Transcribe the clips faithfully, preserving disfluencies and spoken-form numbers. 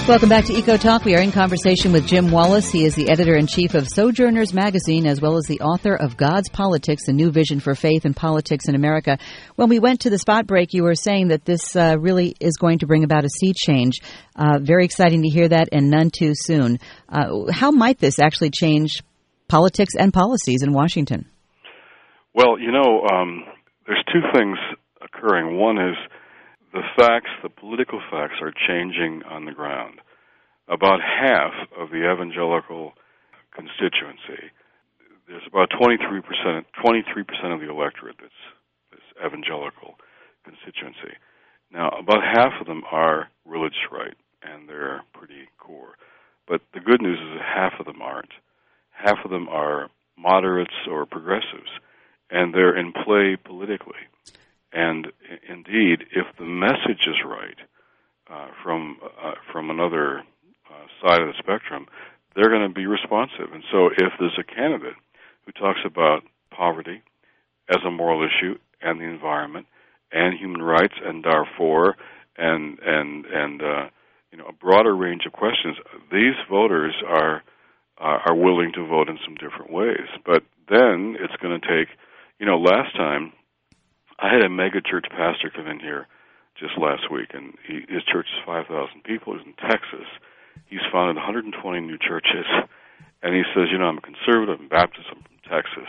Welcome back to Eco Talk. We are in conversation with Jim Wallis. He is the editor-in-chief of Sojourners Magazine, as well as the author of God's Politics, A New Vision for Faith and Politics in America. When we went to the spot break, you were saying that this uh, really is going to bring about a sea change. Uh, very exciting to hear that, and none too soon. Uh, how might this actually change politics and policies in Washington? Well, you know, um, there's two things occurring. One is the facts, the political facts, are changing on the ground. About half of the evangelical constituency, there's about twenty-three percent, twenty-three percent of the electorate that's this evangelical constituency. Now, about half of them are religious right, and they're pretty core. But the good news is that half of them aren't. Half of them are moderates or progressives, and they're in play politically. And indeed, if the message is right uh, from uh, from another uh, side of the spectrum, they're going to be responsive. And so if there's a candidate who talks about poverty as a moral issue and the environment and human rights and Darfur and and and uh, you know a broader range of questions, these voters are uh, are willing to vote in some different ways. But then it's going to take, you know, last time I had a mega church pastor come in here just last week, and he, his church is five thousand people. He's in Texas. He's founded one hundred twenty new churches, and he says, you know, I'm a conservative, I'm Baptist, I'm from Texas.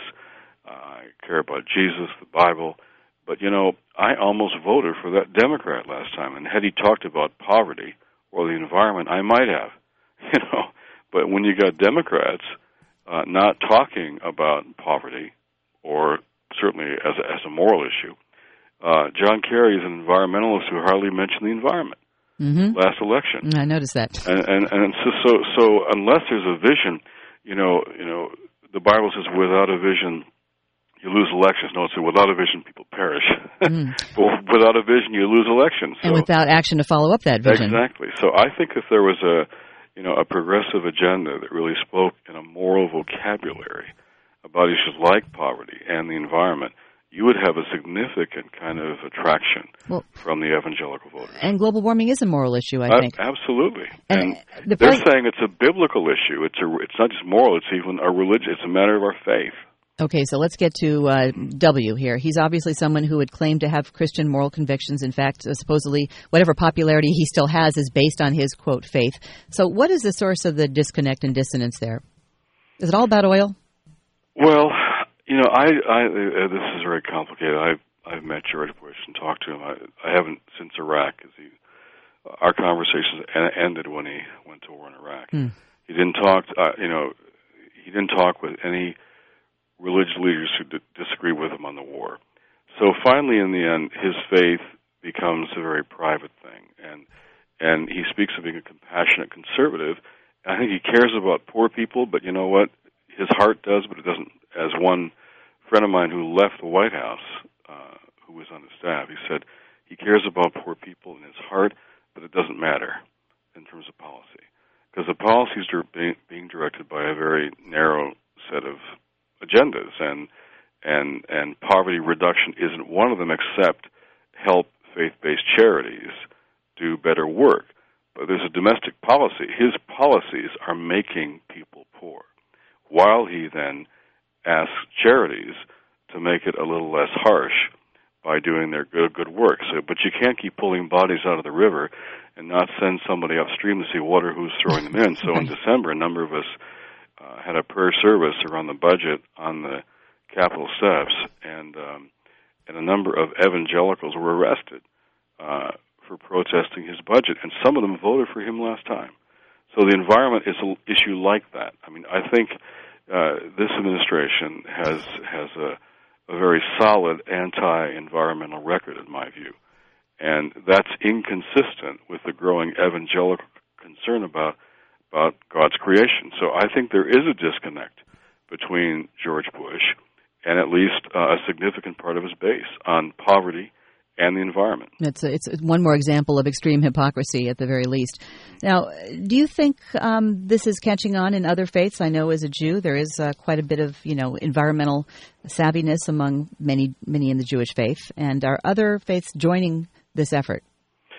Uh, I care about Jesus, the Bible, but, you know, I almost voted for that Democrat last time, and had he talked about poverty or the environment, I might have, you know. But when you got Democrats uh, not talking about poverty, or certainly as a, as a moral issue, Uh, John Kerry is an environmentalist who hardly mentioned the environment mm-hmm. last election. I noticed that. And and, and so, so so unless there's a vision, you know, you know, the Bible says without a vision you lose elections. No, it's without a vision people perish. Mm. But without a vision you lose elections. So, and without action to follow up that vision. Exactly. So I think if there was a you know a progressive agenda that really spoke in a moral vocabulary about issues like poverty and the environment, you would have a significant kind of attraction well, from the evangelical voters. And global warming is a moral issue, I uh, think. Absolutely. And, and the they're pres- saying it's a biblical issue. It's a, it's not just moral, it's even a religion. It's a matter of our faith. Okay, so let's get to uh, W here. He's obviously someone who would claim to have Christian moral convictions. In fact, uh, supposedly, whatever popularity he still has is based on his, quote, faith. So what is the source of the disconnect and dissonance there? Is it all about oil? Well, you know, I, I uh, this is very complicated. I've I've met George Bush and talked to him. I, I haven't since Iraq, because he, uh, our conversations ended when he went to war in Iraq. Mm. He didn't talk, uh, you know, he didn't talk with any religious leaders who d- disagree with him on the war. So finally, in the end, his faith becomes a very private thing, and and he speaks of being a compassionate conservative. I think he cares about poor people, but you know what? His heart does, but it doesn't. As one friend of mine who left the White House, uh, who was on the staff, he said he cares about poor people in his heart, but it doesn't matter in terms of policy, because the policies are being, being directed by a very narrow set of agendas, and and and poverty reduction isn't one of them, except help faith-based charities do better work. But there's a domestic policy. His policies are making people poor, while he then asks charities to make it a little less harsh by doing their good good work. So, but you can't keep pulling bodies out of the river and not send somebody upstream to see water who's throwing them in. So in December, a number of us uh, had a prayer service around the budget on the Capitol steps, and um, and a number of evangelicals were arrested uh, for protesting his budget, and some of them voted for him last time. So the environment is an issue like that. I mean, I think Uh, this administration has has a, a very solid anti-environmental record, in my view, and that's inconsistent with the growing evangelical concern about about God's creation. So I think there is a disconnect between George Bush and at least uh, a significant part of his base on poverty and the environment. It's, a, it's one more example of extreme hypocrisy, at the very least. Now, do you think um, this is catching on in other faiths? I know as a Jew there is uh, quite a bit of, you know, environmental savviness among many, many in the Jewish faith. And are other faiths joining this effort?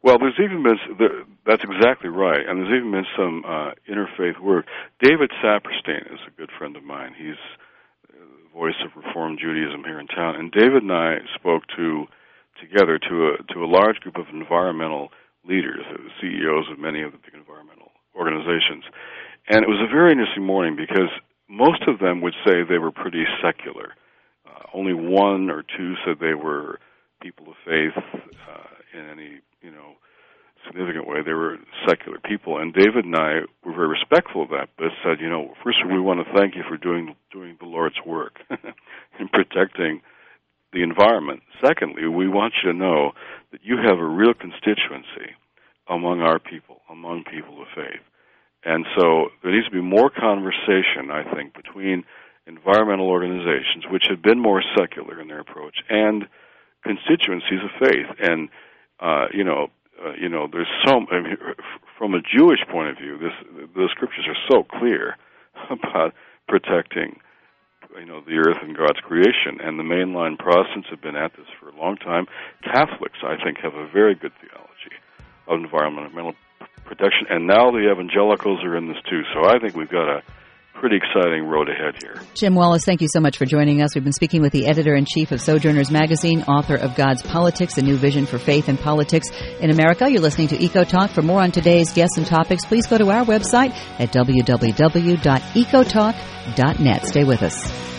Well, there's even been, that's exactly right, and there's even been some uh, interfaith work. David Saperstein is a good friend of mine. He's the voice of Reformed Judaism here in town, and David and I spoke to together to a to a large group of environmental leaders, the C E Os of many of the big environmental organizations. And it was a very interesting morning because most of them would say they were pretty secular. Uh, only one or two said they were people of faith uh, in any, you know, significant way. They were secular people. And David and I were very respectful of that, but said, you know, first of all, we want to thank you for doing doing the Lord's work in protecting the environment. Secondly, we want you to know that you have a real constituency among our people, among people of faith. And so there needs to be more conversation, I think, between environmental organizations, which have been more secular in their approach, and constituencies of faith. And, uh, you know, uh, you know, there's so, I mean, from a Jewish point of view, this, the scriptures are so clear about protecting, you know, the earth and God's creation. And the mainline Protestants have been at this for a long time. Catholics, I think, have a very good theology of environmental protection, and now the evangelicals are in this too. So I think we've got a pretty exciting road ahead here. Jim Wallis, thank you so much for joining us. We've been speaking with the editor-in-chief of Sojourners Magazine, author of God's Politics, a new vision for faith and politics in America. You're listening to Eco Talk. For more on today's guests and topics, please go to our website at w w w dot eco talk dot net. Stay with us.